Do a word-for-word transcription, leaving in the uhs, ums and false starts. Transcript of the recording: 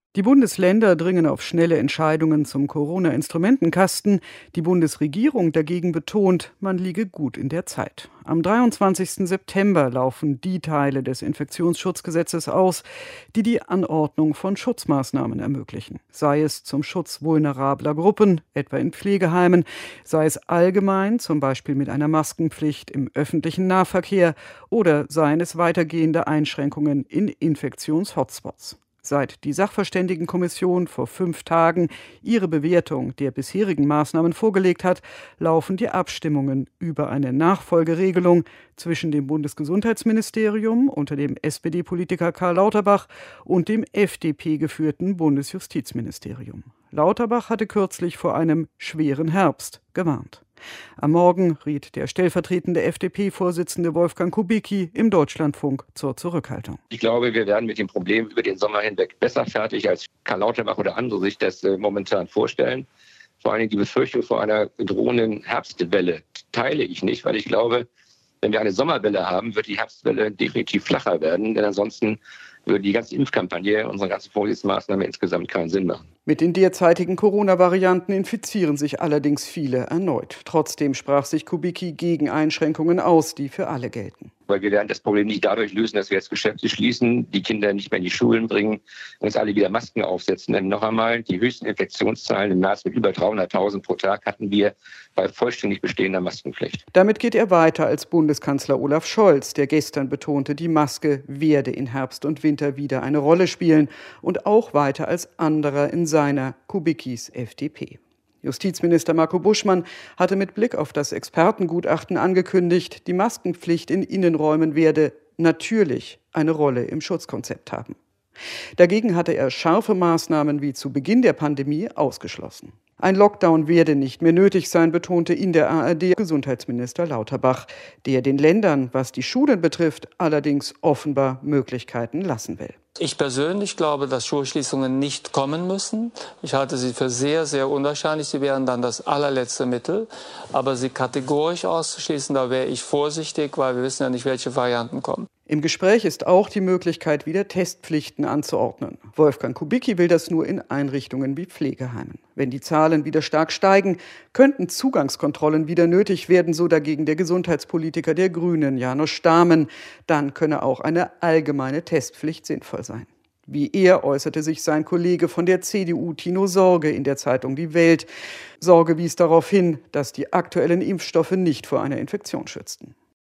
Die Bundesländer dringen auf schnelle Entscheidungen zum Corona-Instrumentenkasten. Die Bundesregierung dagegen betont, man liege gut in der Zeit. Am dreiundzwanzigsten September laufen die Teile des Infektionsschutzgesetzes aus, die die Anordnung von Schutzmaßnahmen ermöglichen. Sei es zum Schutz vulnerabler Gruppen, etwa in Pflegeheimen, sei es allgemein, zum Beispiel mit einer Maskenpflicht im öffentlichen Nahverkehr, oder seien es weitergehende Einschränkungen in Infektionshotspots. Seit die Sachverständigenkommission vor fünf Tagen ihre Bewertung der bisherigen Maßnahmen vorgelegt hat, laufen die Abstimmungen über eine Nachfolgeregelung zwischen dem Bundesgesundheitsministerium unter dem S P D-Politiker Karl Lauterbach und dem F D P-geführten Bundesjustizministerium. Lauterbach hatte kürzlich vor einem schweren Herbst gewarnt. Am Morgen riet der stellvertretende F D P-Vorsitzende Wolfgang Kubicki im Deutschlandfunk zur Zurückhaltung. Ich glaube, wir werden mit dem Problem über den Sommer hinweg besser fertig, als Karl Lauterbach oder andere sich das äh, momentan vorstellen. Vor allem die Befürchtung vor einer drohenden Herbstwelle teile ich nicht, weil ich glaube, wenn wir eine Sommerwelle haben, wird die Herbstwelle definitiv flacher werden, denn ansonsten würde die ganze Impfkampagne, unsere ganze Vorsichtsmaßnahme insgesamt keinen Sinn machen. Mit den derzeitigen Corona-Varianten infizieren sich allerdings viele erneut. Trotzdem sprach sich Kubicki gegen Einschränkungen aus, die für alle gelten. Weil wir werden das Problem nicht dadurch lösen, dass wir jetzt Geschäfte schließen, die Kinder nicht mehr in die Schulen bringen, uns alle wieder Masken aufsetzen. Denn noch einmal, die höchsten Infektionszahlen im März mit über dreihunderttausend pro Tag hatten wir bei vollständig bestehender Maskenpflicht. Damit geht er weiter als Bundeskanzler Olaf Scholz, der gestern betonte, die Maske werde in Herbst und Winter wieder eine Rolle spielen, und auch weiter als anderer in seiner, Kubickis F D P. Justizminister Marco Buschmann hatte mit Blick auf das Expertengutachten angekündigt, die Maskenpflicht in Innenräumen werde natürlich eine Rolle im Schutzkonzept haben. Dagegen hatte er scharfe Maßnahmen wie zu Beginn der Pandemie ausgeschlossen. Ein Lockdown werde nicht mehr nötig sein, betonte in der A R D Gesundheitsminister Lauterbach, der den Ländern, was die Schulen betrifft, allerdings offenbar Möglichkeiten lassen will. Ich persönlich glaube, dass Schulschließungen nicht kommen müssen. Ich halte sie für sehr, sehr unwahrscheinlich. Sie wären dann das allerletzte Mittel. Aber sie kategorisch auszuschließen, da wäre ich vorsichtig, weil wir wissen ja nicht, welche Varianten kommen. Im Gespräch ist auch die Möglichkeit, wieder Testpflichten anzuordnen. Wolfgang Kubicki will das nur in Einrichtungen wie Pflegeheimen. Wenn die Zahlen wieder stark steigen, könnten Zugangskontrollen wieder nötig werden, so dagegen der Gesundheitspolitiker der Grünen, Janusz Stamen. Dann könne auch eine allgemeine Testpflicht sinnvoll sein. Wie er äußerte sich sein Kollege von der C D U, Tino Sorge, in der Zeitung Die Welt. Sorge wies darauf hin, dass die aktuellen Impfstoffe nicht vor einer Infektion schützten.